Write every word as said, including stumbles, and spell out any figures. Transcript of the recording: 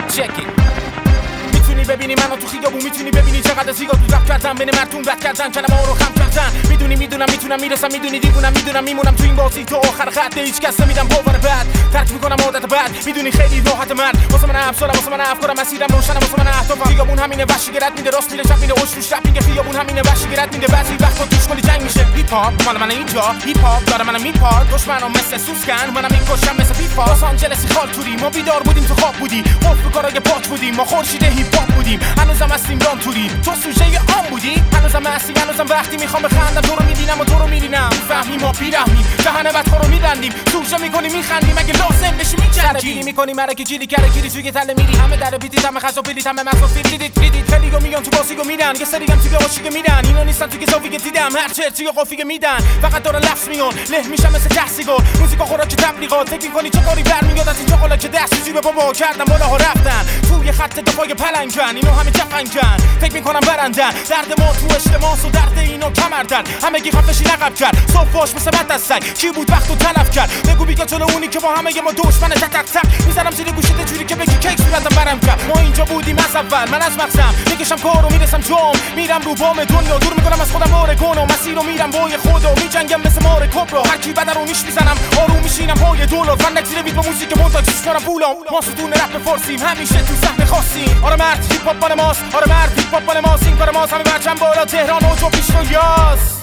check it. میتونی ببینی منو تو خیابون، میتونی ببینی چقدر زیگا تو رفت کردم بین مرتون رد کردن کلمه ها رو خم کردن. میدونی میدونم میتونم میرسم، میدونی دیوونم میدونم میمونم تو این بازی تا آخر خط، هیچ کس نمیدم باور بعد ترک میکنم عادت بعد. میدونی خیلی راحت من واسه من افسارم، واسه من افکارم، مسیرم روشنم، واسه من اهدافم. خیابون همینه، وحشی گرت میده، راست میره چپ میده، اوش روش رپ میگه. خیابون همینه، وحشی گرت میده، بعضی وقتا توش کلی جنگ میشه. هیپ هاپ مال من اینجا، هیپ هاپ داره منو میپاد، دشمنام مثل سوسکن، منم میکشم مثل پیپا. لس آنجلسی خالتوری، ما بیدار بودیم تو خواب بودی، قفل کارای پات بودیم، ما خورشید هیپ هاپ بودیم. هنوزم هستیم ران توری، تو سوژه آن بودی، هنوزم هستی، هنوزم وقتی میخوام بخندم تو رو میبینم و تو رو میبینم. میفهمیم ما بیرحمیم، دهن بدخو رو میبندیم، سوژه میکنیم میخندیم، اگه لازم بشی میچرخیم میکنیم مرکی جیلی کرکی گیری توی تله میری. همه در بیتیت همه خسو بلیت همه مخو فیدیت فیدیت خیلیگو میگن تو باسیگو میدن، یه سریگم توی عاشق میدن، اینا نیستن توی زاویه دیدم، هر چه توی قافیه میدن، فقط داره لفظ میون له میشم مثل ده سیگار. موزیکا خوراک تبلیغات، فکر میکنی چه کاری برمیاد از این چاقالا که دست جیب بابا کردم بالاها رفتن توی خط دفاع پلنگن. اینو همه جفنگن فکر میکنم برندن، درد ما تو اجتماع و درد اینو کمر درد. همه گی خفشی نقب کرد صفاش مثل بد از سگ، کی بود وقتو تلف کرد؟ بگو بیگا جلو اونی که با همه ما دشمن تک تک تک میزنم زیر گوشت جوری که بگی کیک صورتم برم کرد. ما اینجا بودیم از اول، من از مقصم میکشم کارو میرسم جام، میرم رو بام دنیا دور میکنم از خودم اورگون و مسیر رو میرم با خدا میجنگم مثل مار کبرا. هر کی بد رو نیش میزنم آروم میشینم پای دلار، فن زیر بیت با موزیک مونتاژ کنم پولام. ما ستون رپ فارسیم همیشه تو صحنه خاصیم. آره مرد هیپ هاپ مال ماست، آره مرد هیپ هاپ مال ماست، این کار ماست. همه بچم بالا تهران و جو پیش رو یاس.